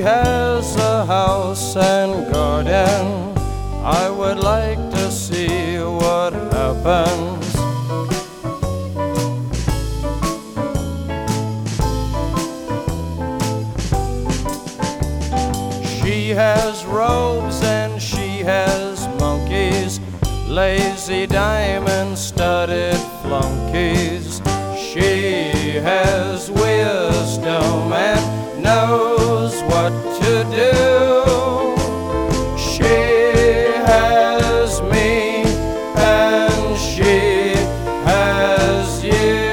has a house and garden. I would like to see what happens. She has robes and she has monkeys, lazy diamond-studded flunkies. She has wisdom and knows what to do. She has me and she has you.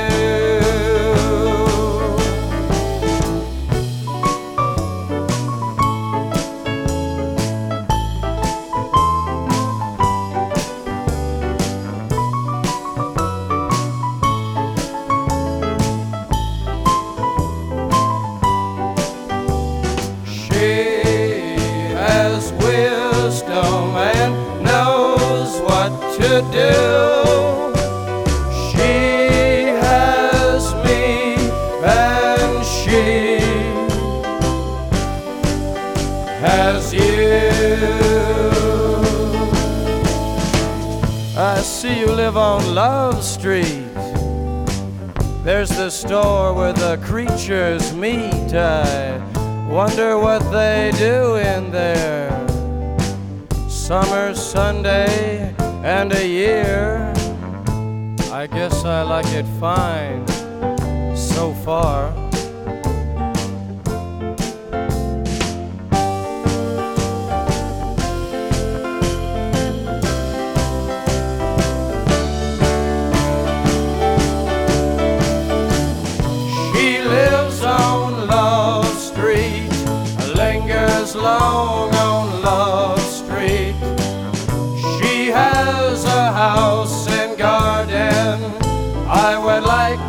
Wisdom and knows what to do. She has me and she has you. I see you live on Love Street. There's the store where the creatures meet. I wonder what they do in there. Summer, Sunday, and a year. I guess I like it fine so far. She lives on Love Street, lingers long on Love Street. She has a house and garden. I would like